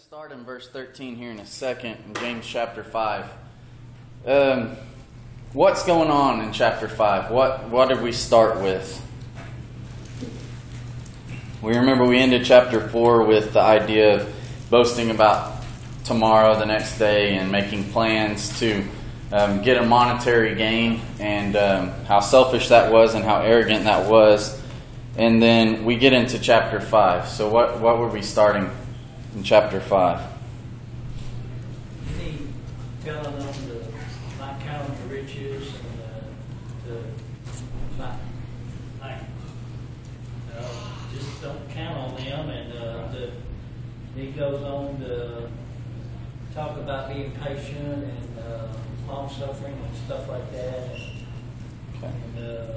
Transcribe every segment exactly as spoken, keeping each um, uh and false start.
Start in verse thirteen here in a second, in James chapter five. Um, what's going on in chapter five? What what did we start with? We remember we ended chapter four with the idea of boasting about tomorrow, the next day, and making plans to um, get a monetary gain, and um, how selfish that was and how arrogant that was. And then we get into chapter five. So what, what were we starting in chapter five? He telling them to not count on the riches and uh, to not, like, uh, just don't count on them. And uh, the, he goes on to talk about being patient and uh, long suffering and stuff like that. And, Okay. and uh,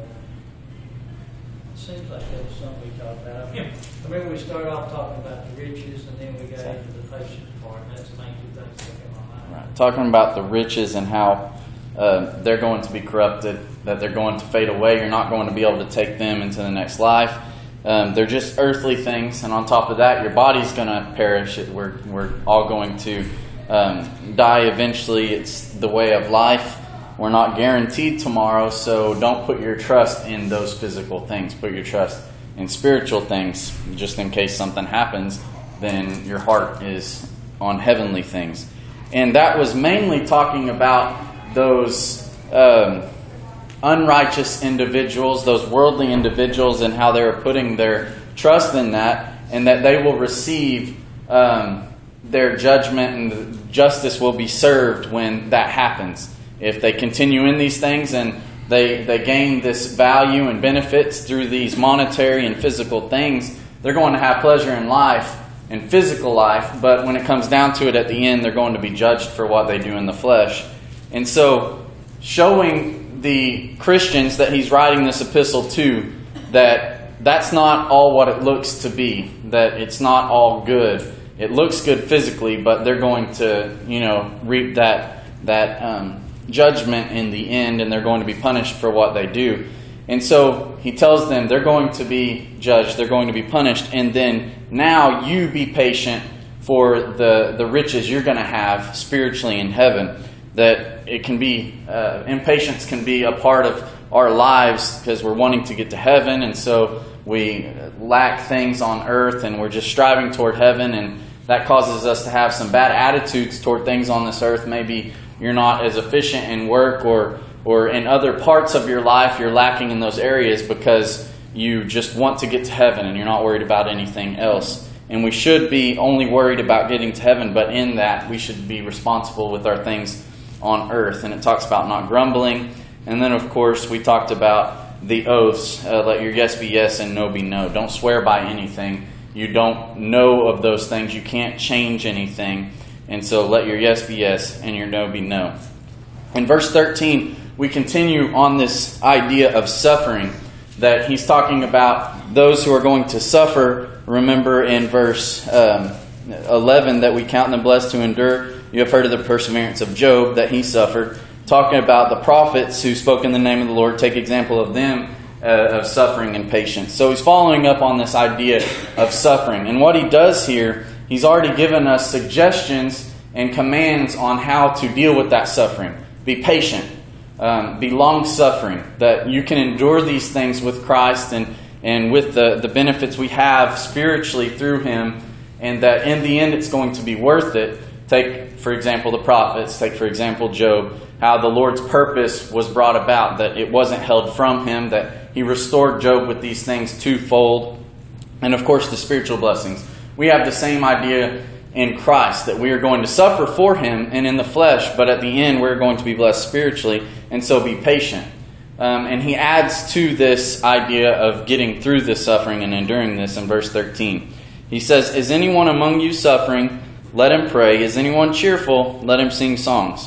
it seems like that was something we talked about. I mean, I remember we started off talking about the riches, and then we got into the patience part. That's the main two things that came on my mind. Right. Talking about the riches and how uh, they're going to be corrupted, that they're going to fade away. You're not going to be able to take them into the next life. Um, they're just earthly things, and on top of that, your body's going to perish. We're we're all going to um, die eventually. It's the way of life. We're not guaranteed tomorrow, so don't put your trust in those physical things. Put your trust in spiritual things. Just in case something happens, then your heart is on heavenly things. And that was mainly talking about those um, unrighteous individuals, those worldly individuals, and how they were putting their trust in that, and that they will receive um, their judgment, and justice will be served when that happens. If they continue in these things and they, they gain this value and benefits through these monetary and physical things, they're going to have pleasure in life and physical life, but when it comes down to it at the end, they're going to be judged for what they do in the flesh. And so, showing the Christians that he's writing this epistle to, that that's not all what it looks to be, that it's not all good. It looks good physically, but they're going to, you know, reap that that um, judgment in the end, and they're going to be punished for what they do. And so he tells them they're going to be judged, they're going to be punished, and then now you be patient for the, the riches you're going to have spiritually in heaven. That it can be, uh, impatience can be a part of our lives because we're wanting to get to heaven, and so we lack things on earth and we're just striving toward heaven, and that causes us to have some bad attitudes toward things on this earth. Maybe you're not as efficient in work, or or in other parts of your life you're lacking in those areas because you just want to get to heaven and you're not worried about anything else. And we should be only worried about getting to heaven, but in that we should be responsible with our things on earth. And it talks about not grumbling. And then, of course, we talked about the oaths. Uh, let your yes be yes and no be no. Don't swear by anything. You don't know of those things. You can't change anything. And so let your yes be yes and your no be no. In verse thirteen, we continue on this idea of suffering, that he's talking about those who are going to suffer. Remember in verse um, eleven that we count them blessed who endure. You have heard of the perseverance of Job, that he suffered. Talking about the prophets who spoke in the name of the Lord, take example of them uh, of suffering and patience. So he's following up on this idea of suffering. And what he does here, he's already given us suggestions and commands on how to deal with that suffering. Be patient. Um, be long-suffering. That you can endure these things with Christ and, and with the, the benefits we have spiritually through Him. And that in the end it's going to be worth it. Take, for example, the prophets. Take, for example, Job. How the Lord's purpose was brought about. That it wasn't held from him. That He restored Job with these things twofold. And of course the spiritual blessings. We have the same idea in Christ, that we are going to suffer for Him and in the flesh, but at the end we're going to be blessed spiritually, and so be patient. Um, and he adds to this idea of getting through this suffering and enduring this in verse thirteen. He says, is anyone among you suffering? Let him pray. Is anyone cheerful? Let him sing songs.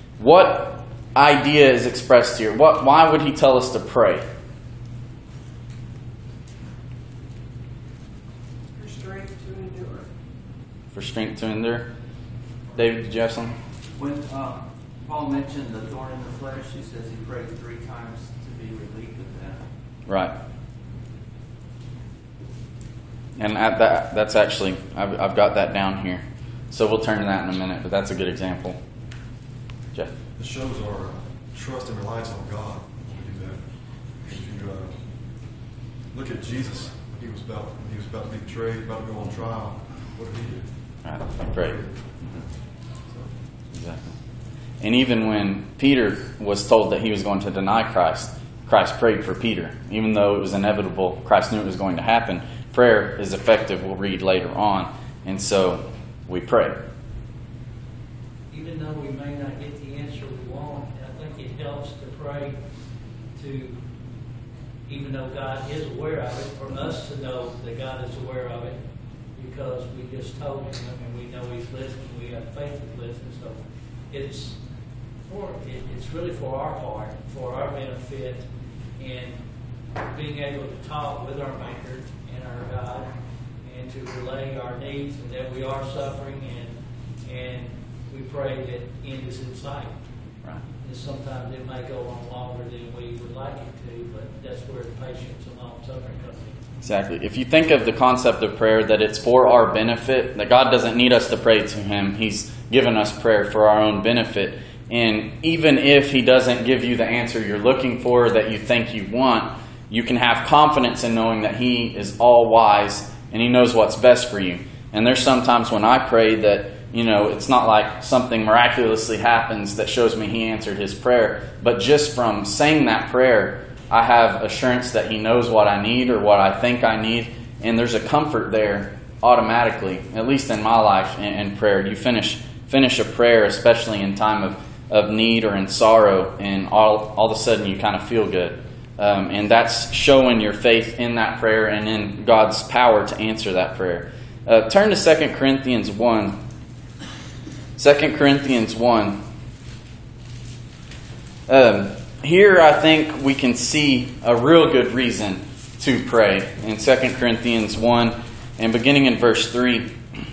What idea is expressed here? What? Why would he tell us to pray? For strength to endure. David, did you have something? When uh, Paul mentioned the thorn in the flesh, he says he prayed three times to be relieved of that. Right. And at that, that's actually, I've, I've got that down here. So we'll turn to that in a minute, but that's a good example. Jeff? It shows our uh, trust and reliance on God when we do that. If you uh, look at Jesus, when he was about when he was about to be betrayed, about to go on trial, what did he do? All right, great. Exactly. And even when Peter was told that he was going to deny Christ, Christ prayed for Peter. Even though it was inevitable, Christ knew it was going to happen. Prayer is effective, we'll read later on. And so we pray. Even though we may not get the answer we want, I think it helps to pray to, even though God is aware of it, for us to know that God is aware of it, because we just told him and we know he's listening, we have faith he's listening. So it's for it, it's really for our part, for our benefit, in being able to talk with our Maker and our God, and to relay our needs, and that we are suffering, and and we pray that end is in sight. Right. And sometimes it may go on longer than we would like it to, but that's where the patience and long suffering comes in. Exactly. If you think of the concept of prayer, that it's for our benefit, that God doesn't need us to pray to him. He's given us prayer for our own benefit. And even if he doesn't give you the answer you're looking for, that you think you want, you can have confidence in knowing that he is all wise and he knows what's best for you. And there's sometimes when I pray that, you know, it's not like something miraculously happens that shows me he answered his prayer, but just from saying that prayer, I have assurance that he knows what I need or what I think I need, and there's a comfort there automatically, at least in my life in, in prayer. You finish finish a prayer, especially in time of, of need or in sorrow, and all, all of a sudden you kind of feel good. Um, and that's showing your faith in that prayer and in God's power to answer that prayer. Uh, turn to Second Corinthians one. Second Corinthians one. Um, here I think we can see a real good reason to pray. In Second Corinthians one, and beginning in verse three,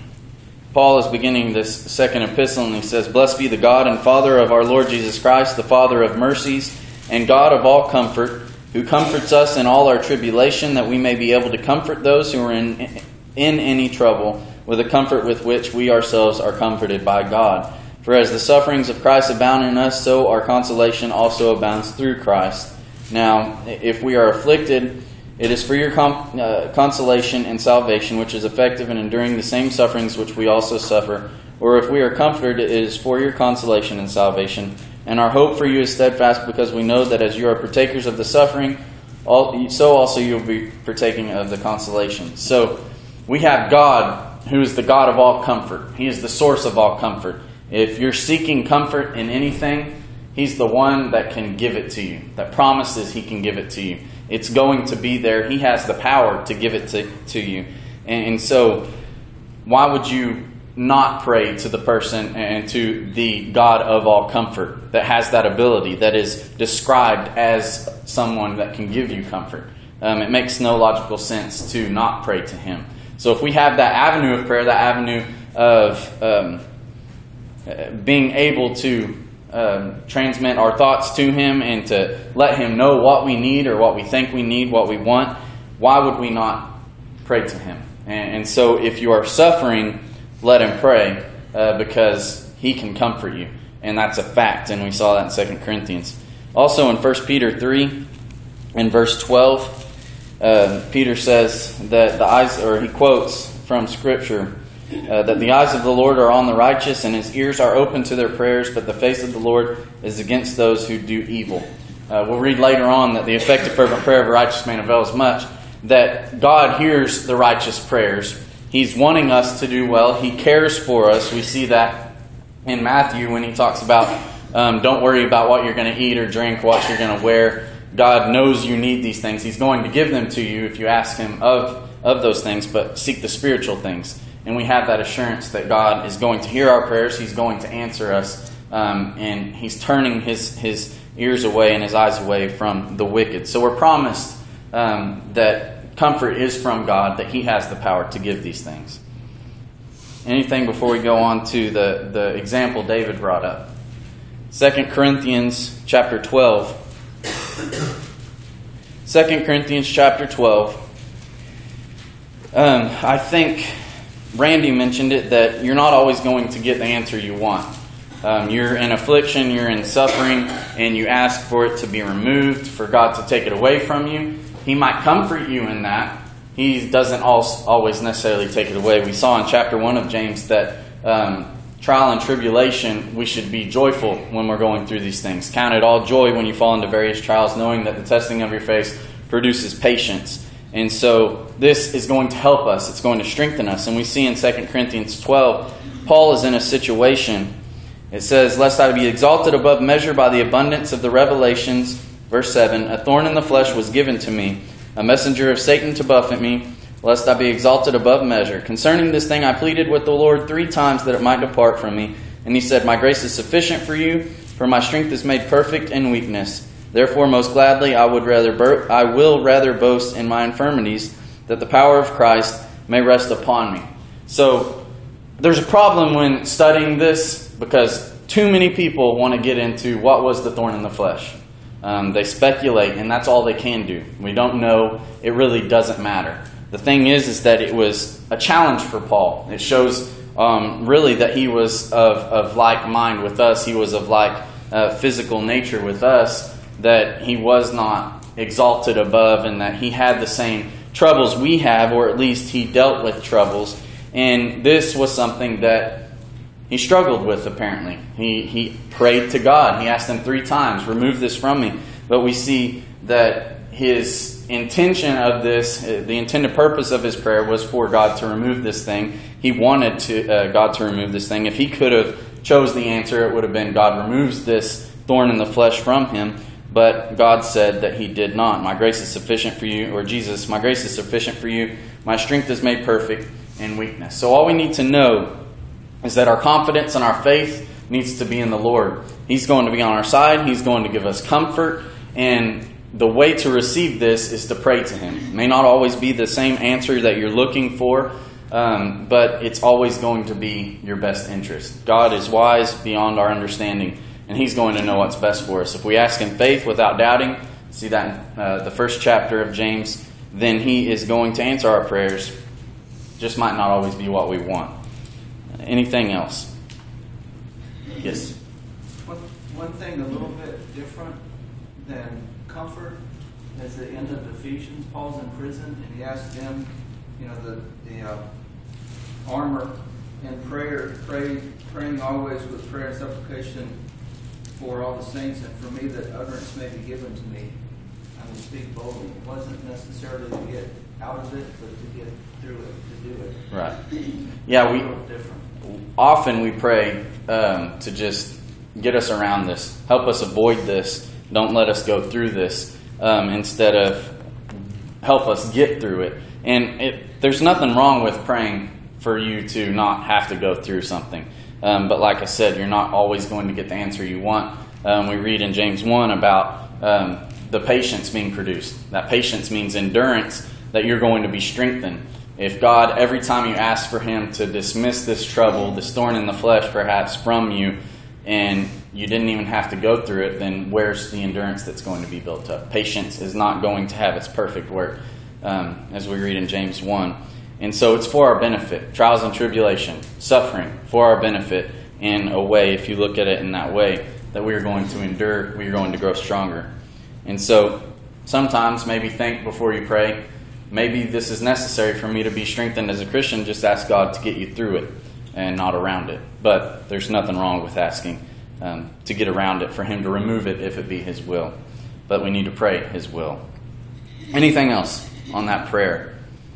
Paul is beginning this second epistle, and he says, "Blessed be the God and Father of our Lord Jesus Christ, the Father of mercies, and God of all comfort, who comforts us in all our tribulation, that we may be able to comfort those who are in, in any trouble, with a comfort with which we ourselves are comforted by God. For as the sufferings of Christ abound in us, so our consolation also abounds through Christ. Now, if we are afflicted, it is for your com- uh, consolation and salvation, which is effective in enduring the same sufferings which we also suffer. Or if we are comforted, it is for your consolation and salvation. And our hope for you is steadfast, because we know that as you are partakers of the suffering, all, so also you will be partaking of the consolation." So we have God, who is the God of all comfort. He is the source of all comfort. If you're seeking comfort in anything, He's the one that can give it to you, that promises He can give it to you. It's going to be there. He has the power to give it to, to you. And, and so why would you not pray to the person and to the God of all comfort that has that ability, that is described as someone that can give you comfort? Um, it makes no logical sense to not pray to Him. So if we have that avenue of prayer, that avenue of um, being able to um, transmit our thoughts to Him and to let Him know what we need or what we think we need, what we want, why would we not pray to Him? And, and so if you are suffering, let Him pray, uh, because He can comfort you. And that's a fact, and we saw that in Second Corinthians. Also in First Peter three, in verse twelve, uh, Peter says that the eyes, or he quotes from Scripture, uh, that the eyes of the Lord are on the righteous, and His ears are open to their prayers, but the face of the Lord is against those who do evil. Uh, we'll read later on that the effective fervent prayer of a righteous man avails much, that God hears the righteous prayers. He's wanting us to do well. He cares for us. We see that in Matthew when He talks about um, don't worry about what you're going to eat or drink, what you're going to wear. God knows you need these things. He's going to give them to you if you ask Him of, of those things, but seek the spiritual things. And we have that assurance that God is going to hear our prayers. He's going to answer us. Um, and He's turning his, his ears away and His eyes away from the wicked. So we're promised um, that comfort is from God, that He has the power to give these things. Anything before we go on to the, the example David brought up? Second Corinthians chapter twelve. Second Corinthians chapter twelve. Um, I think Randy mentioned it, that you're not always going to get the answer you want. Um, you're in affliction, you're in suffering, and you ask for it to be removed, for God to take it away from you. He might comfort you in that. He doesn't always necessarily take it away. We saw in chapter one of James that um, trial and tribulation, we should be joyful when we're going through these things. Count it all joy when you fall into various trials, knowing that the testing of your faith produces patience. And so this is going to help us. It's going to strengthen us. And we see in Second Corinthians twelve, Paul is in a situation. It says, lest I be exalted above measure by the abundance of the revelations. Verse seven, a thorn in the flesh was given to me, a messenger of Satan to buffet me, lest I be exalted above measure. Concerning this thing I pleaded with the Lord three times that it might depart from me. And he said, my grace is sufficient for you, for my strength is made perfect in weakness. Therefore most gladly I would rather bo- I will rather boast in my infirmities, that the power of Christ may rest upon me. So there's a problem when studying this, because too many people want to get into what was the thorn in the flesh. Um, they speculate, and that's all they can do. We don't know. It really doesn't matter. The thing is, is that it was a challenge for Paul. It shows um, really that he was of, of like mind with us. He was of like uh, physical nature with us, that he was not exalted above, and that he had the same troubles we have, or at least he dealt with troubles. And this was something that he struggled with, apparently. He he prayed to God. He asked him three times, remove this from me. But we see that his intention of this, the intended purpose of his prayer was for God to remove this thing. He wanted to uh, God to remove this thing. If he could have chose the answer, it would have been God removes this thorn in the flesh from him. But God said that he did not. My grace is sufficient for you, or Jesus, my grace is sufficient for you. My strength is made perfect in weakness. So all we need to know is that our confidence and our faith needs to be in the Lord. He's going to be on our side. He's going to give us comfort. And the way to receive this is to pray to Him. It may not always be the same answer that you're looking for, um, but it's always going to be your best interest. God is wise beyond our understanding, and He's going to know what's best for us. If we ask in faith without doubting, see that in uh, the first chapter of James, then He is going to answer our prayers. Just might not always be what we want. Anything else? Yes. One, one thing a little bit different than comfort is the end of Ephesians. Paul's in prison, and he asked them, you know, the the uh, armor and prayer, pray, praying always with prayer and supplication for all the saints, and for me that utterance may be given to me. I will speak boldly. It wasn't necessarily to get out of it, but to get through it, to do it. Right. Yeah, we a little different. Often we pray um, to just get us around this, help us avoid this, don't let us go through this, um, instead of help us get through it. And it, there's nothing wrong with praying for you to not have to go through something. Um, but like I said, you're not always going to get the answer you want. Um, we read in James one about um, the patience being produced. That patience means endurance, that you're going to be strengthened. If God, every time you ask for Him to dismiss this trouble, this thorn in the flesh perhaps from you, and you didn't even have to go through it, then where's the endurance that's going to be built up? Patience is not going to have its perfect work, um, as we read in James one. And so it's for our benefit. Trials and tribulation, suffering, for our benefit in a way, if you look at it in that way, that we are going to endure, we are going to grow stronger. And so sometimes maybe think before you pray, maybe this is necessary for me to be strengthened as a Christian. Just ask God to get you through it and not around it. But there's nothing wrong with asking um, to get around it, for Him to remove it if it be His will. But we need to pray His will. Anything else on that prayer?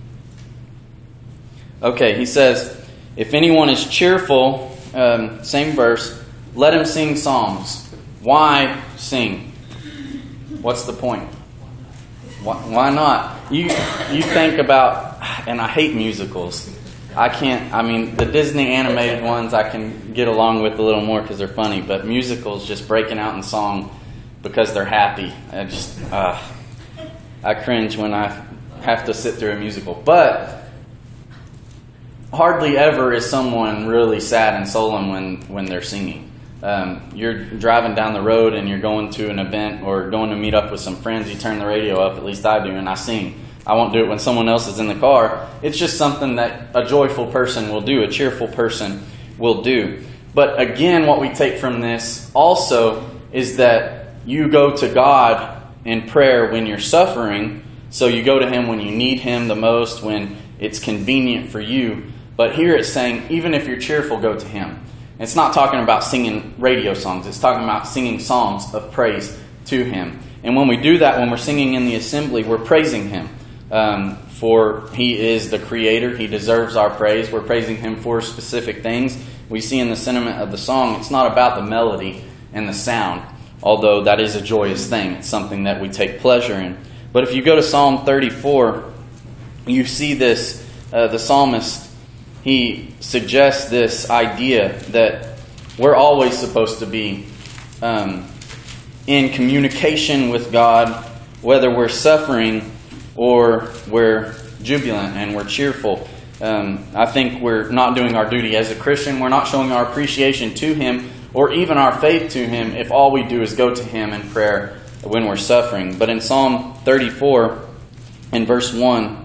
Okay, he says, if anyone is cheerful, um, same verse, let him sing psalms. Why sing? What's the point? Why, why not? You you think about, and I hate musicals. I can't, I mean, the Disney animated ones I can get along with a little more because they're funny, but musicals just breaking out in song because they're happy. I just, uh, I cringe when I have to sit through a musical. But hardly ever is someone really sad and solemn when, when they're singing. Um, you're driving down the road and you're going to an event or going to meet up with some friends. You turn the radio up, at least I do, and I sing. I won't do it when someone else is in the car. It's just something that a joyful person will do, a cheerful person will do. But again, what we take from this also is that you go to God in prayer when you're suffering. So you go to Him when you need Him the most, when it's convenient for you. But here it's saying, even if you're cheerful, go to Him. It's not talking about singing radio songs. It's talking about singing psalms of praise to Him. And when we do that, when we're singing in the assembly, we're praising Him. Um, for He is the Creator. He deserves our praise. We're praising Him for specific things. We see in the sentiment of the song, it's not about the melody and the sound, although that is a joyous thing. It's something that we take pleasure in. But if you go to Psalm thirty-four, you see this, uh, the psalmist, he suggests this idea that we're always supposed to be um, in communication with God, whether we're suffering or we're jubilant and we're cheerful. Um, I think we're not doing our duty as a Christian. We're not showing our appreciation to Him or even our faith to Him if all we do is go to Him in prayer when we're suffering. But in Psalm thirty-four, in verse one,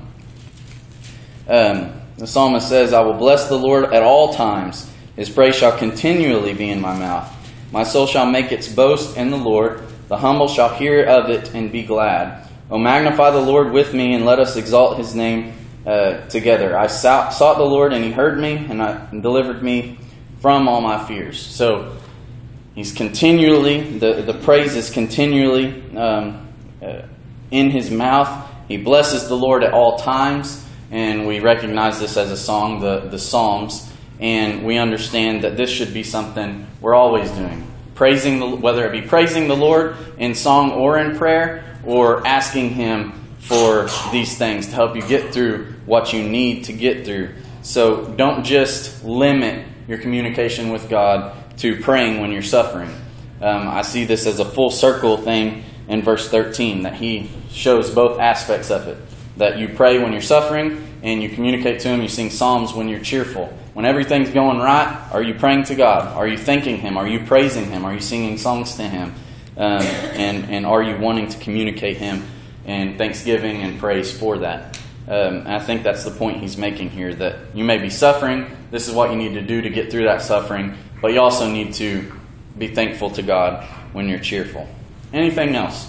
um, the psalmist says, I will bless the Lord at all times. His praise shall continually be in my mouth. My soul shall make its boast in the Lord. The humble shall hear of it and be glad. O magnify the Lord with me, and let us exalt His name uh, together. I sought, sought the Lord, and He heard me, and, I, and delivered me from all my fears. So He's continually, the, the praise is continually um, uh, in His mouth. He blesses the Lord at all times. And we recognize this as a song, the, the Psalms. And we understand that this should be something we're always doing. Praising, the, whether it be praising the Lord in song or in prayer, or asking Him for these things to help you get through what you need to get through. So don't just limit your communication with God to praying when you're suffering. Um, I see this as a full circle thing in verse thirteen, that He shows both aspects of it. That you pray when you're suffering, and you communicate to Him. You sing psalms when you're cheerful. When everything's going right, are you praying to God? Are you thanking Him? Are you praising Him? Are you singing songs to Him? Um, and, and are you wanting to communicate Him and thanksgiving and praise for that? Um, and I think that's the point he's making here, that you may be suffering. This is what you need to do to get through that suffering. But you also need to be thankful to God when you're cheerful. Anything else?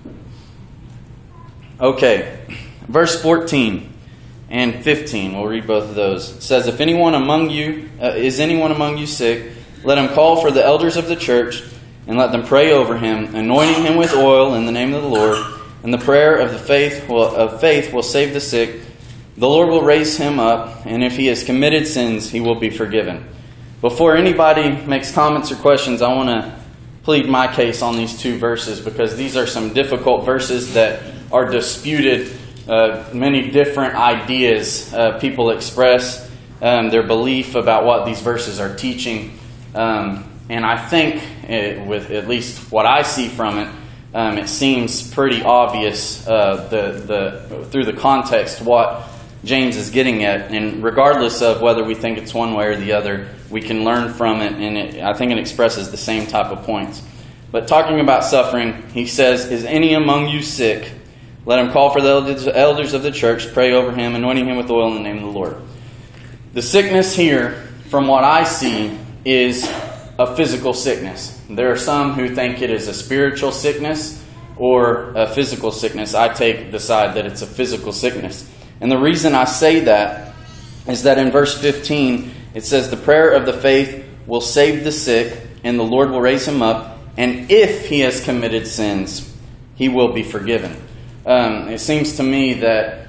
Okay. Verse fourteen and fifteen, we'll read both of those. It says, If anyone among you, uh, is anyone among you sick, let him call for the elders of the church, and let them pray over him, anointing him with oil in the name of the Lord. And the prayer of the faith will, of faith will save the sick. The Lord will raise him up, and if he has committed sins, he will be forgiven. Before anybody makes comments or questions, I want to plead my case on these two verses, because these are some difficult verses that are disputed. Uh, many different ideas uh, people express um, their belief about what these verses are teaching. Um, and I think, it, with at least what I see from it, um, it seems pretty obvious uh, the the through the context what James is getting at. And regardless of whether we think it's one way or the other, we can learn from it, and it, I think it expresses the same type of points. But talking about suffering, he says, Is any among you sick? Let him call for the elders of the church, pray over him, anointing him with oil in the name of the Lord. The sickness here, from what I see, is a physical sickness. There are some who think it is a spiritual sickness or a physical sickness. I take the side that it's a physical sickness. And the reason I say that is that in verse fifteen, it says, The prayer of the faith will save the sick, and the Lord will raise him up, and if he has committed sins, he will be forgiven. Um, it seems to me that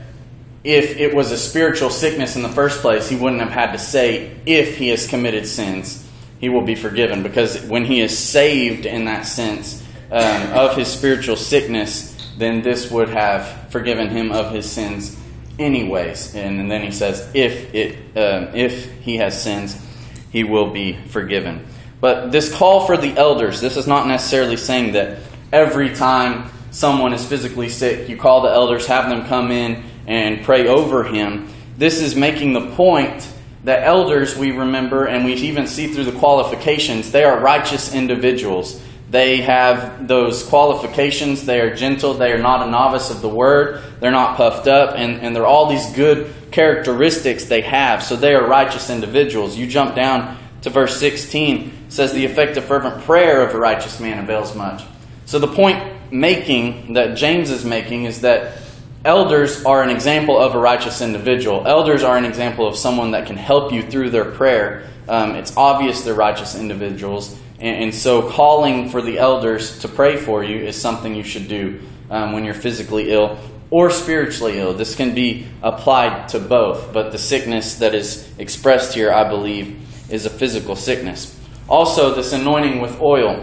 if it was a spiritual sickness in the first place, he wouldn't have had to say, if he has committed sins, he will be forgiven. Because when he is saved in that sense um, of his spiritual sickness, then this would have forgiven him of his sins anyways. And, and then he says, if it um, if he has sins, he will be forgiven. But this call for the elders, this is not necessarily saying that every time someone is physically sick, you call the elders, have them come in and pray over him. This is making the point that elders, we remember, and we even see through the qualifications, they are righteous individuals. They have those qualifications. They are gentle. They are not a novice of the word. They're not puffed up. And, and they're all these good characteristics they have. So they are righteous individuals. You jump down to verse sixteen. It says, the effective fervent prayer of a righteous man avails much. So the point making that James is making is that elders are an example of a righteous individual. Elders are an example of someone that can help you through their prayer. Um, it's obvious they're righteous individuals. And, and so calling for the elders to pray for you is something you should do um, when you're physically ill or spiritually ill. This can be applied to both. But the sickness that is expressed here, I believe, is a physical sickness. Also, this anointing with oil.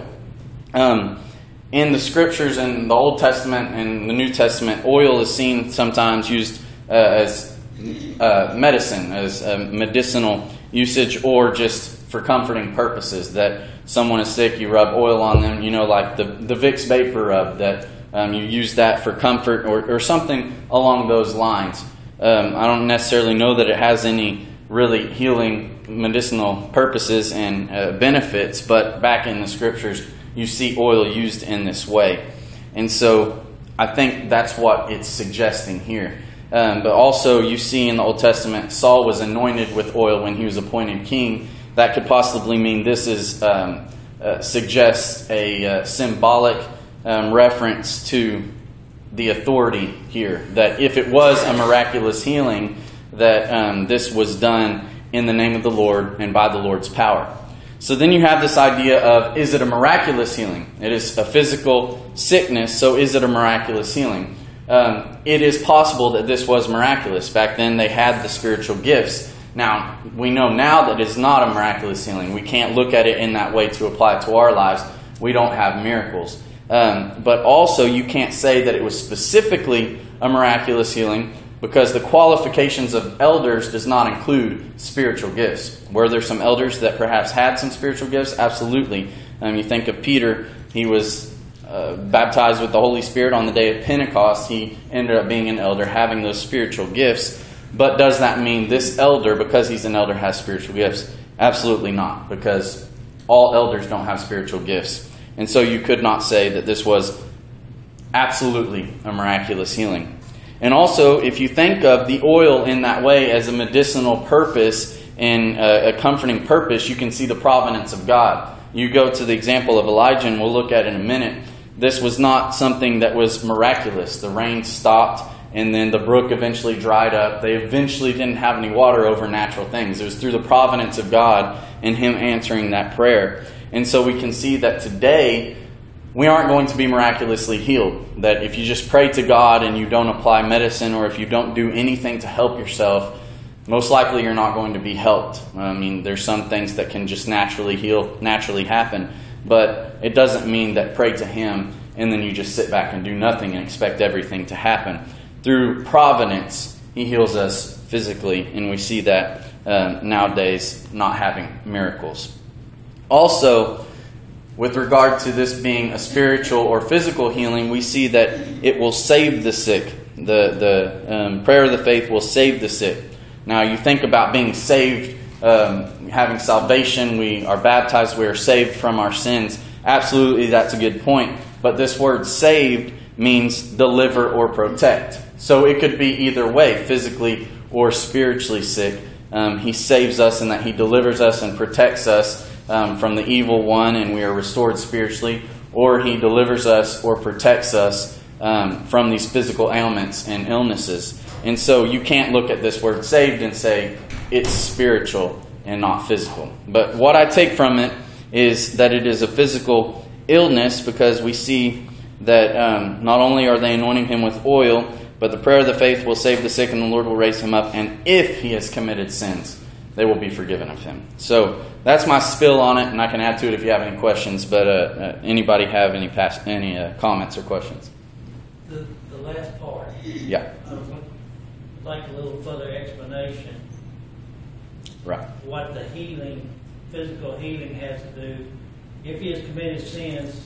Um, in the Scriptures in the Old Testament and the New Testament, oil is seen sometimes used uh, as uh, medicine, as a medicinal usage, or just for comforting purposes. That someone is sick, you rub oil on them, you know, like the, the Vicks Vapor Rub, that um, you use that for comfort or, or something along those lines. Um, I don't necessarily know that it has any really healing medicinal purposes and uh, benefits, but back in the Scriptures you see oil used in this way. And so I think that's what it's suggesting here. Um, but also you see in the Old Testament Saul was anointed with oil when he was appointed king. That could possibly mean this is um, uh, suggests a uh, symbolic um, reference to the authority here, that if it was a miraculous healing, that um, this was done in the name of the Lord and by the Lord's power. So then you have this idea of, is it a miraculous healing? It is a physical sickness, so is it a miraculous healing? Um, it is possible that this was miraculous. Back then they had the spiritual gifts. Now, we know now that it's not a miraculous healing. We can't look at it in that way to apply it to our lives. We don't have miracles. Um, but also you can't say that it was specifically a miraculous healing, because the qualifications of elders does not include spiritual gifts. Were there some elders that perhaps had some spiritual gifts? Absolutely. Um, you think of Peter, he was uh, baptized with the Holy Spirit on the day of Pentecost. He ended up being an elder, having those spiritual gifts. But does that mean this elder, because he's an elder, has spiritual gifts? Absolutely not, because all elders don't have spiritual gifts. And so you could not say that this was absolutely a miraculous healing. And also, if you think of the oil in that way as a medicinal purpose and a, a comforting purpose, you can see the providence of God. You go to the example of Elijah, and we'll look at it in a minute. This was not something that was miraculous. The rain stopped, and then the brook eventually dried up. They eventually didn't have any water over natural things. It was through the providence of God and Him answering that prayer. And so we can see that today, we aren't going to be miraculously healed. That if you just pray to God and you don't apply medicine, or if you don't do anything to help yourself, most likely you're not going to be helped. I mean, there's some things that can just naturally heal, naturally happen. But it doesn't mean that pray to Him and then you just sit back and do nothing and expect everything to happen. Through providence, He heals us physically, and we see that uh, nowadays not having miracles. Also, with regard to this being a spiritual or physical healing, we see that it will save the sick. The, the um, prayer of the faith will save the sick. Now, you think about being saved, um, having salvation. We are baptized. We are saved from our sins. Absolutely, that's a good point. But this word saved means deliver or protect. So it could be either way, physically or spiritually sick. Um, he saves us in that He delivers us and protects us Um, from the evil one, and we are restored spiritually, or He delivers us or protects us um, from these physical ailments and illnesses. And so you can't look at this word saved and say it's spiritual and not physical. But what I take from it is that it is a physical illness, because we see that um, not only are they anointing him with oil, but the prayer of the faith will save the sick, and the Lord will raise him up, and if he has committed sins, they will be forgiven of him. So that's my spill on it, and I can add to it if you have any questions. But uh, uh, anybody have any past, any uh, comments or questions? The, the last part. Yeah. I would like a little further explanation. Right. What the healing, physical healing has to do. If he has committed sins,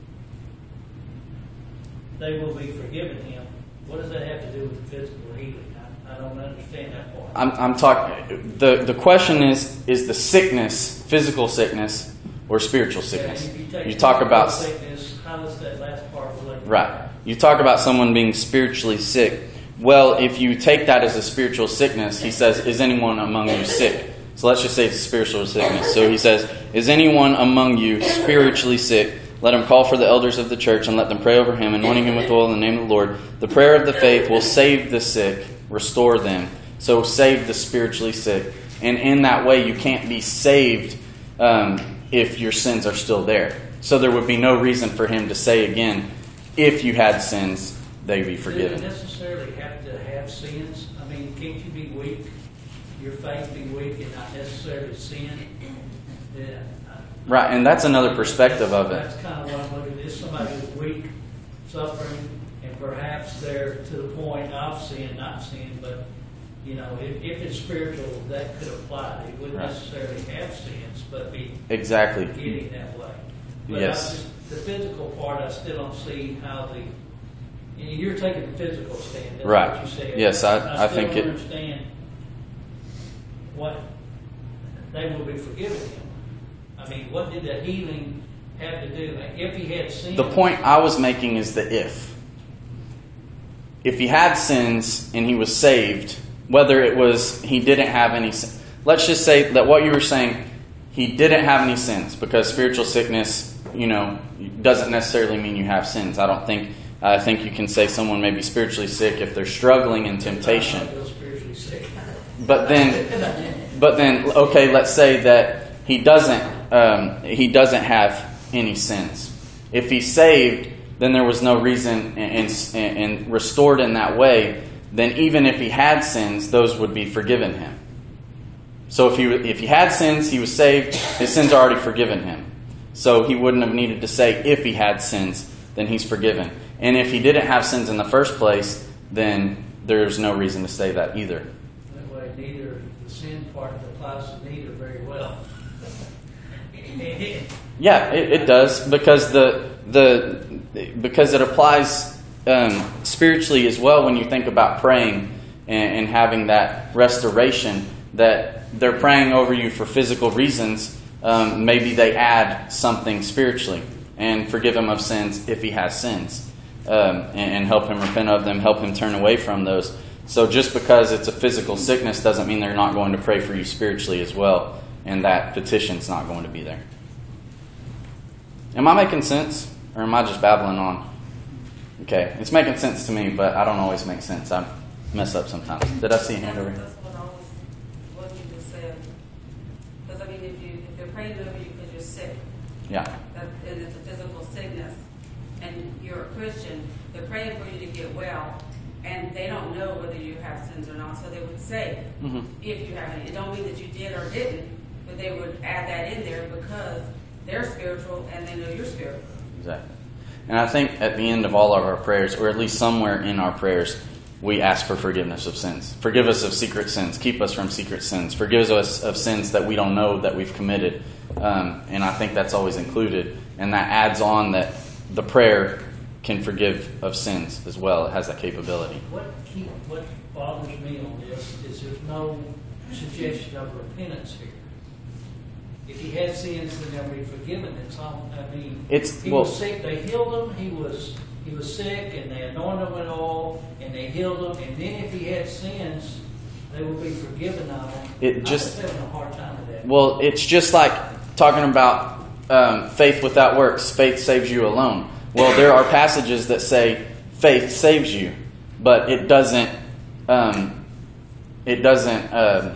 they will be forgiven him. What does that have to do with the physical healing? I don't understand that part. I'm, I'm talking. The the question is: is the sickness physical sickness, or or spiritual Yeah, sickness. if you take You talk about sickness, how does that last part relate? right. You talk about someone being spiritually sick. Well, if you take that as a spiritual sickness, he says, "Is anyone among you sick?" So let's just say it's a spiritual sickness. So he says, "Is anyone among you spiritually sick? Let him call for the elders of the church and let them pray over him, anointing him with oil in the name of the Lord. The prayer of the faith will save the sick, restore them." So save the spiritually sick. And in that way, you can't be saved um, if your sins are still there. So there would be no reason for him to say again, if you had sins, they be forgiven. Do you necessarily have to have sins? I mean, can't you be weak? Your faith be weak and not necessarily sin? Yeah. Right, and that's another perspective of it. That's kind of what I'm looking at. Is somebody who's weak, suffering, and perhaps they're to the point of sin, not sin, but, you know, if, if it's spiritual, that could apply. They wouldn't Right. necessarily have sins, but be Exactly. getting that way. But Yes. I just, the physical part, I still don't see how the, you know, you're taking the physical stand. That's Right. what you said. Yes, I- I still think don't it- understand what they will be forgiven him. I mean, what did the healing have to do? If he had sinned, The point I was making is the if. If he had sins and he was saved, whether it was he didn't have any sin. Let's just say that what you were saying, he didn't have any sins, because spiritual sickness, you know, doesn't necessarily mean you have sins. I don't think, I think you can say someone may be spiritually sick if they're struggling in temptation. I feel spiritually sick. But then, but then, okay, let's say that he doesn't, um, he doesn't have any sins. If he's saved, then there was no reason, and, and, and restored in that way, then even if he had sins, those would be forgiven him. So if he if he had sins, he was saved, his sins are already forgiven him. So he wouldn't have needed to say if he had sins, then he's forgiven. And if he didn't have sins in the first place, then there's no reason to say that either. That way, neither the sin part applies to neither very well. Yeah, it, it does, because the the because it applies um, spiritually as well. When you think about praying and, and having that restoration, that they're praying over you for physical reasons, um, maybe they add something spiritually and forgive him of sins if he has sins, um, and, and help him repent of them, help him turn away from those. So just because it's a physical sickness doesn't mean they're not going to pray for you spiritually as well, and that petition's not going to be there. Am I making sense, or am I just babbling on? Okay, it's making sense to me, but I don't always make sense. I mess up sometimes. Did I see a hand over here? That's what I was, what you just said. Because I mean, if you if they're praying over you because you're sick, Yeah. that, and it's a physical sickness, and you're a Christian, they're praying for you to get well, and they don't know whether you have sins or not. So they would say, Mm-hmm. if you have any, it don't mean that you did or didn't, but they would add that in there because they're spiritual and they know you're spiritual. Exactly. And I think at the end of all of our prayers, or at least somewhere in our prayers, we ask for forgiveness of sins. Forgive us of secret sins. Keep us from secret sins. Forgive us of sins that we don't know that we've committed. Um, and I think that's always included. And that adds on that the prayer can forgive of sins as well. It has that capability. What keep, what bothers me on this is there's no suggestion of repentance here. If he had sins, then they'll be forgiven. It's all, I mean, It's- he well- was sick, they healed him. He was he was sick, and they anointed him with oil, and they healed him. And then if he had sins, they will be forgiven of him. It just- I'm having a hard time with that. Well, it's just like talking about um, faith without works. Faith saves you alone. Well, there are passages that say faith saves you, but it doesn't. Um, it doesn't uh,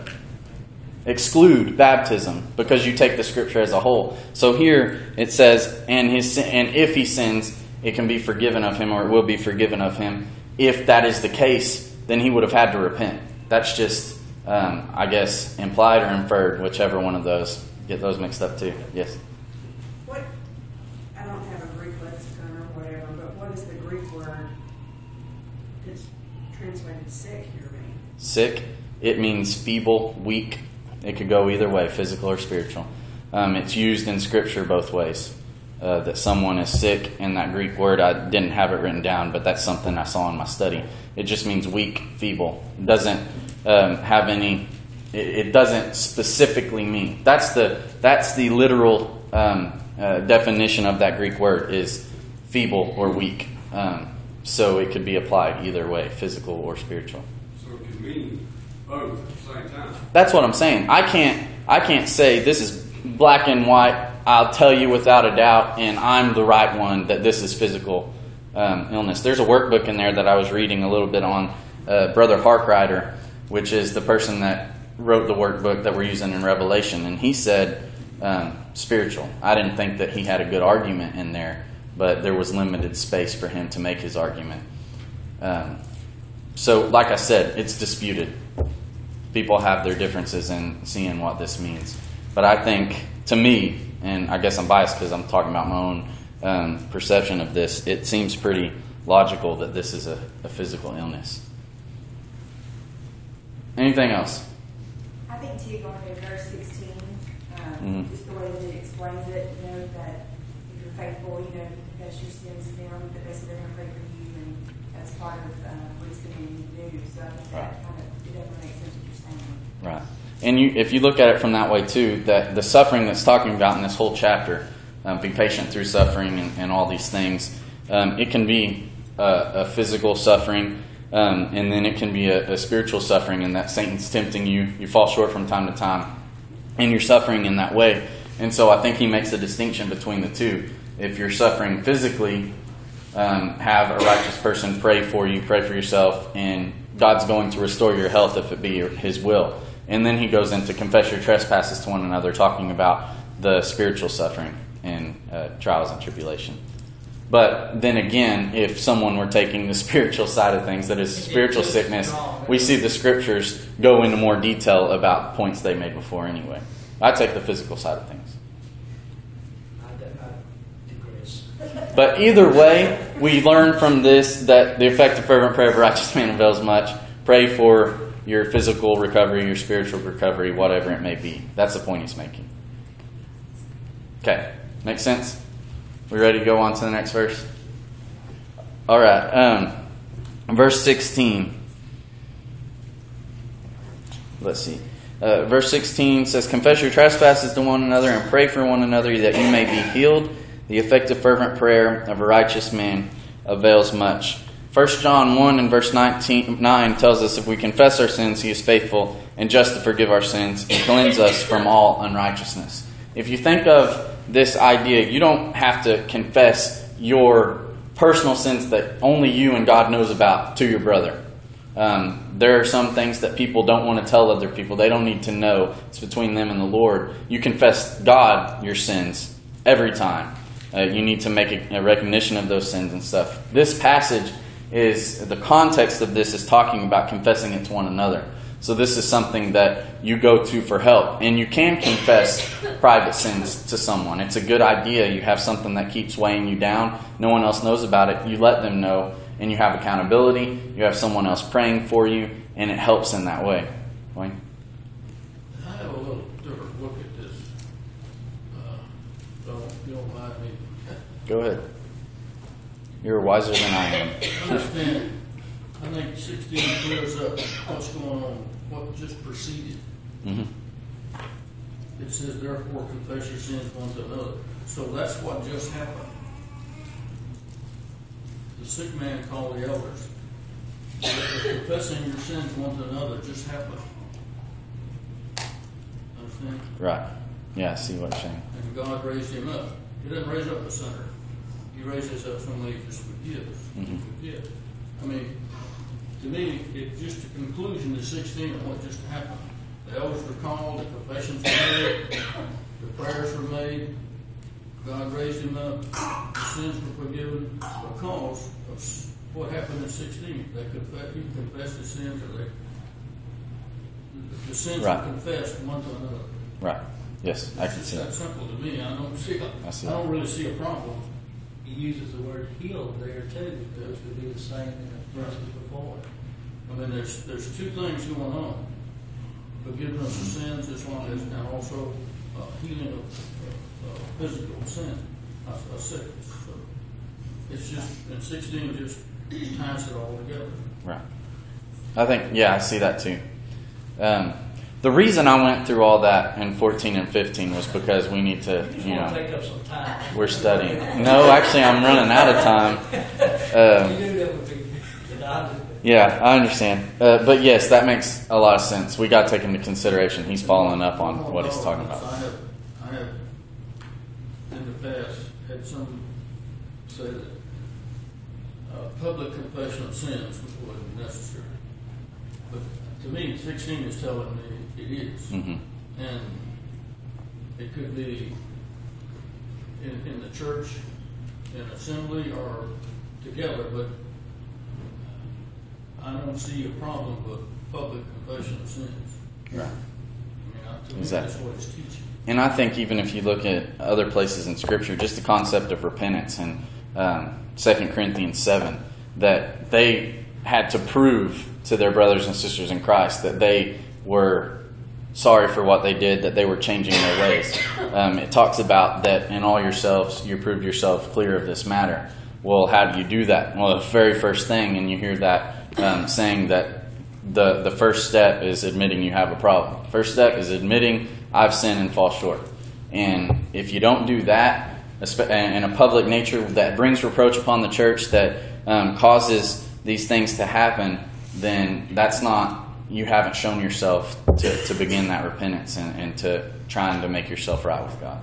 exclude baptism because you take the scripture as a whole. So here it says, "And his sin, and if he sins, it can be forgiven of him, or it will be forgiven of him." If that is the case, then he would have had to repent. That's just, um, I guess, implied or inferred, whichever one of those. Get those mixed up too. Yes. What, I don't have a Greek lexicon or whatever, but what is the Greek word that's translated sick here mean? Sick, it means feeble, weak. It could go either way, physical or spiritual. Um, it's used in Scripture both ways. Uh, that someone is sick, and that Greek word, I didn't have it written down, but that's something I saw in my study. It just means weak, feeble. It doesn't um, have any. It, it doesn't specifically mean. That's the that's the literal um, uh, definition of that Greek word is feeble or weak. Um, so it could be applied either way, physical or spiritual. So it can mean both at the same time. That's what I'm saying. I can't I can't say this is black and white. I'll tell you without a doubt, and I'm the right one, that this is physical um, illness. There's a workbook in there that I was reading a little bit on, uh, Brother Harkrider, which is the person that wrote the workbook that we're using in Revelation, and he said um, spiritual. I didn't think that he had a good argument in there, but there was limited space for him to make his argument. Um, so, like I said, it's disputed. People have their differences in seeing what this means. But I think, to me, and I guess I'm biased because I'm talking about my own um, perception of this, it seems pretty logical that this is a, a physical illness. Anything else? I think too, going to verse sixteen, um, Mhm. just the way that it explains it, you know, that if you're faithful, you know, confess your sins to them, that they said they're going to pray for you, and that's part of uh, what it's going to do. So I think that Right. kind of, it definitely makes sense what you're saying. Right. And you, if you look at it from that way too, that the suffering that's talking about in this whole chapter, um, be patient through suffering and, and all these things, um, it can be a, a physical suffering, um, and then it can be a, a spiritual suffering in that Satan's tempting you, you fall short from time to time, and you're suffering in that way. And so I think he makes a distinction between the two. If you're suffering physically, um, have a righteous person pray for you, pray for yourself, and God's going to restore your health if it be your, His will. And then he goes into confess your trespasses to one another, talking about the spiritual suffering and uh, trials and tribulation. But then again, if someone were taking the spiritual side of things, that is spiritual sickness, we see the scriptures go into more detail about points they made before anyway. I take the physical side of things. I, I digress. But either way, we learn from this that the effective fervent prayer of a righteous man avails much. Pray for your physical recovery, your spiritual recovery, whatever it may be. That's the point he's making. Okay, makes sense? We ready to go on to the next verse? All right, um, verse sixteen. Let's see. Uh, verse sixteen says, confess your trespasses to one another and pray for one another that you may be healed. The effective fervent prayer of a righteous man avails much. First John one and verse nineteen, nine tells us, if we confess our sins, He is faithful and just to forgive our sins and cleanse us from all unrighteousness. If you think of this idea, you don't have to confess your personal sins that only you and God knows about to your brother. Um, there are some things that people don't want to tell other people. They don't need to know. It's between them and the Lord. You confess God your sins every time. Uh, you need to make a, a recognition of those sins and stuff. This passage is, the context of this is talking about confessing it to one another. So this is something that you go to for help. And you can confess private sins to someone. It's a good idea. You have something that keeps weighing you down. No one else knows about it. You let them know. And you have accountability. You have someone else praying for you. And it helps in that way. Wayne? I have a little different look at this. Uh, so you don't mind me. Go ahead. You're wiser than I am. I understand. I think sixteen clears up what's going on, what just preceded. Mm-hmm. It says, therefore, confess your sins one to another. So that's what just happened. The sick man called the elders. Confessing your sins one to another just happened. Understand? Right. Yeah, I see what you're saying. And God raised him up. He didn't raise up a sinner. He raises up somebody who just forgives. Mhm. Forgive. I mean, to me, it's just a conclusion to sixteen of what just happened. The elders were called, the confessions were made, the prayers were made, God raised him up, the sins were forgiven because of what happened in sixteen. They confessed, he confessed his sins, or they, the sins Right. were confessed one to another. Right. Yes, I can It's see that that. simple to me. I don't see. I see I don't really see a problem. He uses the word healed there too, which would be the same in the verses before. I mean, there's there's two things going on: forgiveness of sins, as well as, and also uh, healing of uh, uh, physical sin, uh, uh, sickness. So it's just, and sixteen just ties it all together. Right. I think, yeah, I see that too. Um, The reason I went through all that in fourteen and fifteen was because we need to, Just you want to know, take up some time. we're studying. No, actually, I'm running out of time. Um, You knew that would be, that I would- Yeah, I understand. Uh, but yes, that makes a lot of sense. We got to take into consideration he's following up on what he's talking about. I have, I have in the past had some say that uh, public confession of sins wasn't necessary. But to me, sixteen is telling me it is. hmm And it could be in, in the church, in assembly, or together, but I don't see a problem with public confession of sins. Right. I mean, I- to me, Exactly. that's what it's teaching. And I think even if you look at other places in Scripture, just the concept of repentance in um, Second Corinthians seven, that they had to prove to their brothers and sisters in Christ that they were sorry for what they did, that they were changing their ways. Um, it talks about that in all yourselves you prove yourself clear of this matter. Well, how do you do that? Well, the very first thing, and you hear that um, saying that the the first step is admitting you have a problem. First step is admitting I've sinned and fall short. And if you don't do that, in a public nature that brings reproach upon the church, that um, causes these things to happen, then that's not, you haven't shown yourself to, to begin that repentance and, and to trying to make yourself right with God.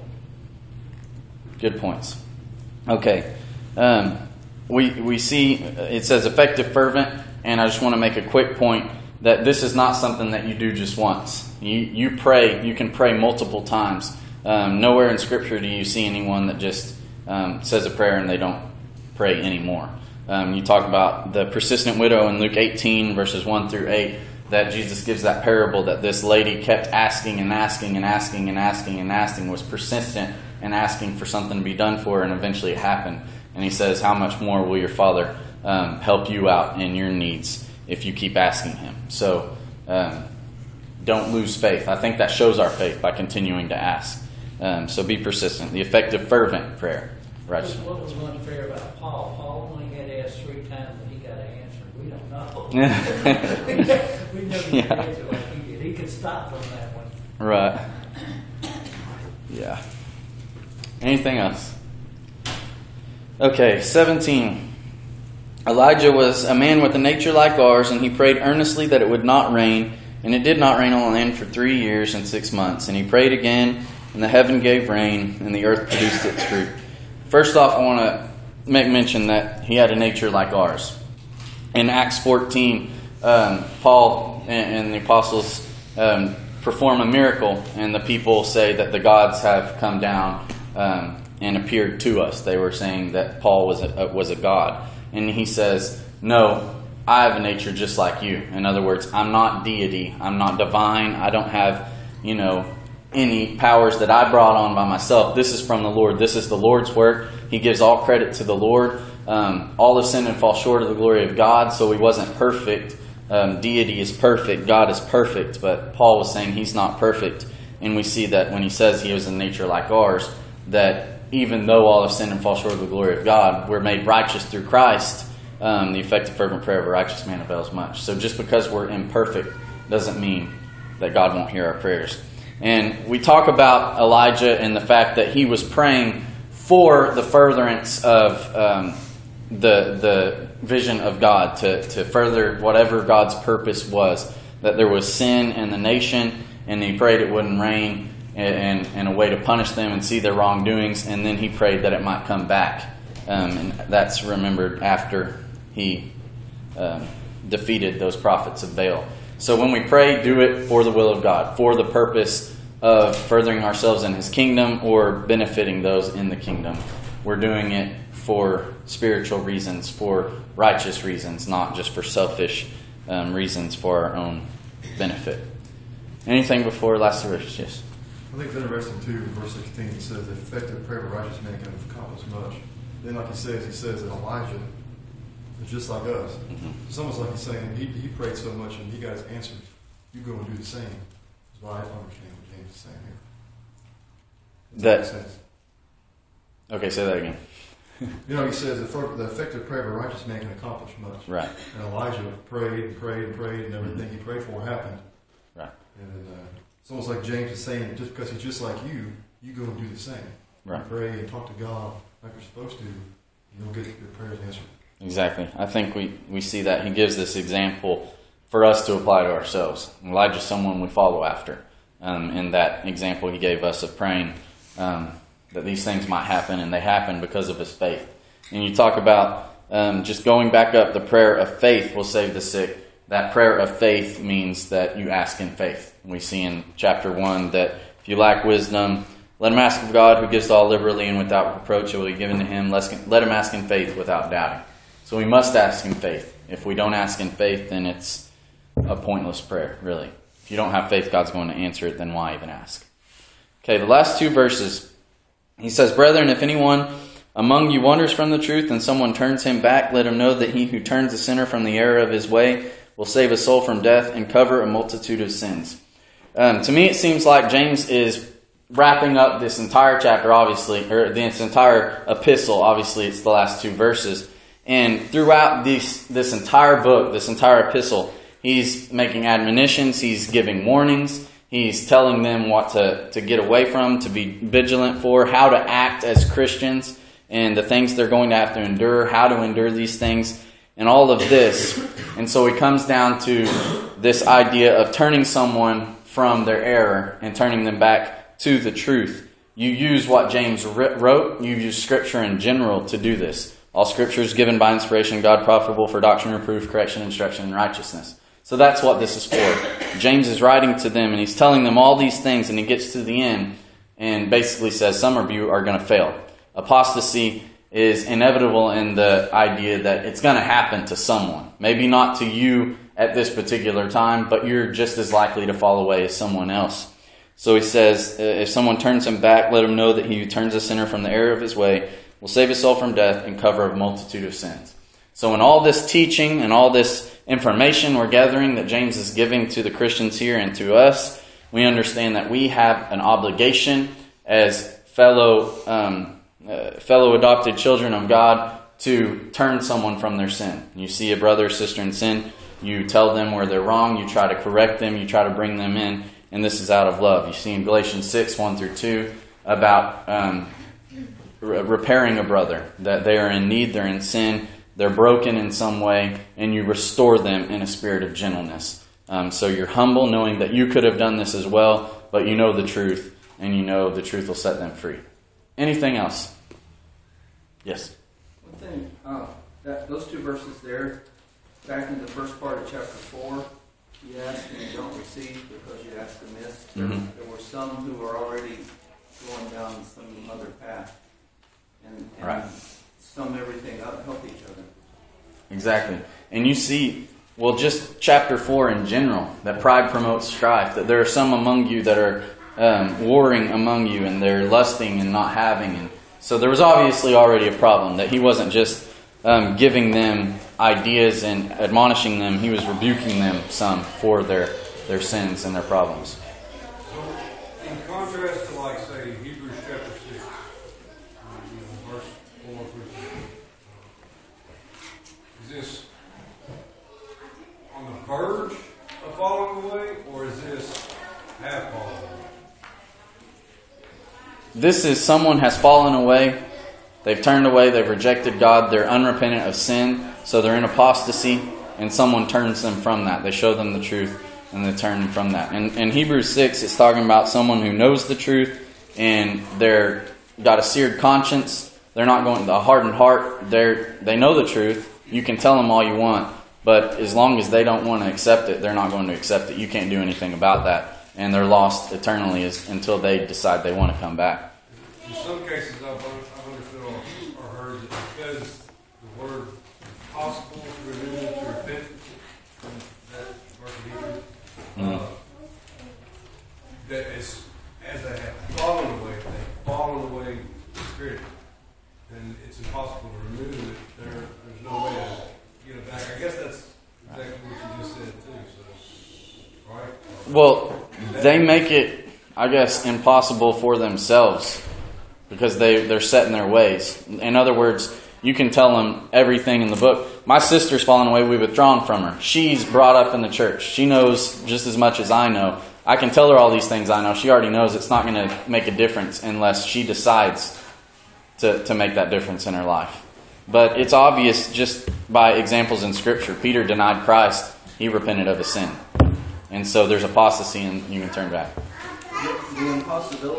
Good points. Okay. Um, we we see it says effective fervent, and I just want to make a quick point that this is not something that you do just once. You you pray, you can pray multiple times. Um, nowhere in Scripture do you see anyone that just um, says a prayer and they don't pray anymore. Um, you talk about the persistent widow in Luke eighteen, verses one through eight, that Jesus gives that parable that this lady kept asking and asking and asking and asking and asking, was persistent and asking for something to be done for her, and eventually it happened. And he says, how much more will your Father um, help you out in your needs if you keep asking him? So um, don't lose faith. I think that shows our faith by continuing to ask. Um, so be persistent. The effective, fervent prayer. Right. What was unfair about Paul? Paul only had asked three times and he got an answer. We don't know. we never, we never Yeah. get answer like he did. He could stop on that one. Right. Yeah. Anything else? Okay, seventeen. Elijah was a man with a nature like ours, and he prayed earnestly that it would not rain, and it did not rain on the land for three years and six months. And he prayed again, and the heaven gave rain, and the earth produced its fruit. First off, I want to make mention that he had a nature like ours. In Acts fourteen, um, Paul and, and the apostles um, perform a miracle, and the people say that the gods have come down um, and appeared to us. They were saying that Paul was a, was a god. And he says, no, I have a nature just like you. In other words, I'm not deity. I'm not divine. I don't have, you know, any powers that I brought on by myself. This is from the Lord. This is the Lord's work. He gives all credit to the Lord. Um, all have sinned and fall short of the glory of God, so he wasn't perfect. Um, deity is perfect. God is perfect. But Paul was saying he's not perfect. And we see that when he says he was in nature like ours, that even though all have sinned and fall short of the glory of God, we're made righteous through Christ. Um, the effective fervent prayer of a righteous man avails much. So just because we're imperfect doesn't mean that God won't hear our prayers. And we talk about Elijah and the fact that he was praying for the furtherance of um, the the vision of God, to, to further whatever God's purpose was. That there was sin in the nation, and he prayed it wouldn't rain, and, and a way to punish them and see their wrongdoings. And then he prayed that it might come back. Um, and that's remembered after he um, defeated those prophets of Baal. So when we pray, do it for the will of God, for the purpose of furthering ourselves in his kingdom or benefiting those in the kingdom. We're doing it for spiritual reasons, for righteous reasons, not just for selfish um, reasons for our own benefit. Anything before last verse? Yes. I think it's interesting too, in verse sixteen, it says, the effective prayer of a righteous man can accomplish much. Then like he says, he says that Elijah is just like us. Mm-hmm. It's almost like he's saying, he, he prayed so much and he got his answer. You go and do the same. That's why I understand what James is saying here. Does That- make sense? Okay, say that again. You know, he says the, fer- the effective prayer of a righteous man can accomplish much. Right. And Elijah prayed and prayed and prayed, and everything he prayed for happened. Right. And uh, it's almost like James is saying, just because he's just like you, you go and do the same. Right. Pray and talk to God like you're supposed to, and you'll get your prayers answered. Exactly. I think we, we see that. He gives this example for us to apply to ourselves. Elijah's someone we follow after. Um, in that example he gave us of praying um, that these things might happen, and they happen because of his faith. And you talk about um, just going back up, the prayer of faith will save the sick. That prayer of faith means that you ask in faith. We see in chapter one that if you lack wisdom, let him ask of God, who gives to all liberally and without reproach, it will be given to him. Let him ask in faith without doubting. So we must ask in faith. If we don't ask in faith, then it's a pointless prayer, really. If you don't have faith God's going to answer it, then why even ask? Okay, the last two verses. He says, Brethren, if anyone among you wanders from the truth and someone turns him back, let him know that he who turns the sinner from the error of his way will save a soul from death and cover a multitude of sins. Um, to me, it seems like James is wrapping up this entire chapter, obviously, or this entire epistle. Obviously, it's the last two verses. And throughout this, this entire book, this entire epistle, he's making admonitions, he's giving warnings, he's telling them what to, to get away from, to be vigilant for, how to act as Christians, and the things they're going to have to endure, how to endure these things, and all of this. And so he comes down to this idea of turning someone from their error and turning them back to the truth. You use what James wrote, you use Scripture in general to do this. All Scripture is given by inspiration of God, profitable for doctrine, reproof, correction, instruction, and righteousness. So that's what this is for. James is writing to them, and he's telling them all these things, and he gets to the end and basically says some of you are going to fail. Apostasy is inevitable in the idea that it's going to happen to someone. Maybe not to you at this particular time, but you're just as likely to fall away as someone else. So he says, if someone turns him back, let him know that he who turns a sinner from the error of his way will save his soul from death and cover a multitude of sins. So in all this teaching and all this information we're gathering that James is giving to the Christians here and to us, we understand that we have an obligation as fellow um, uh, fellow adopted children of God to turn someone from their sin. You see a brother or sister in sin, you tell them where they're wrong, you try to correct them, you try to bring them in, and this is out of love. You see in Galatians six, one through two, about um, re- repairing a brother, that they are in need, they're in sin, they're broken in some way, and you restore them in a spirit of gentleness. Um, so you're humble, knowing that you could have done this as well, but you know the truth, and you know the truth will set them free. Anything else? Yes? One thing, uh, that, those two verses there, back in the first part of chapter four, you ask and you don't receive because you ask amiss. There, Mm-hmm. there were some who are already going down some other path. And, and Right. sum everything up, help each other. Exactly. And you see, well, just chapter four in general, that pride promotes strife, that there are some among you that are um, warring among you, and they're lusting and not having. And so there was obviously already a problem, that he wasn't just um, giving them ideas and admonishing them, he was rebuking them some for their, their sins and their problems. So, in contrast to, like, say, Hebrews chapter six, uh, you know, verse four through six, uh, is this on the verge of falling away, or is this half falling away? This is someone has fallen away. They've turned away. They've rejected God. They're unrepentant of sin. So they're in apostasy. And someone turns them from that. They show them the truth. And they turn them from that. And in Hebrews six, it's talking about someone who knows the truth. And they're got a seared conscience. They're not going to a hardened heart. They're, they know the truth. You can tell them all you want. But as long as they don't want to accept it, they're not going to accept it. You can't do anything about that. And they're lost eternally as, until they decide they want to come back. In some cases, I've, I've understood or, or heard that because the word possible to renew to repent, in that verse of Hebrews, Mm-hmm. uh, that as, as they have fallen away, they've fallen away spiritually, then it's impossible to remove it. There, there's no way to get it back. I guess that's exactly what you just said too. So, right? Well, they make it, I guess, impossible for themselves because they, they're set in their ways. In other words, you can tell them everything in the book. My sister's fallen away. We've withdrawn from her. She's brought up in the church. She knows just as much as I know. I can tell her all these things I know. She already knows it's not going to make a difference unless she decides to, to make that difference in her life. But it's obvious just by examples in Scripture. Peter denied Christ. He repented of his sin. And so there's apostasy and you can turn back. The impossibility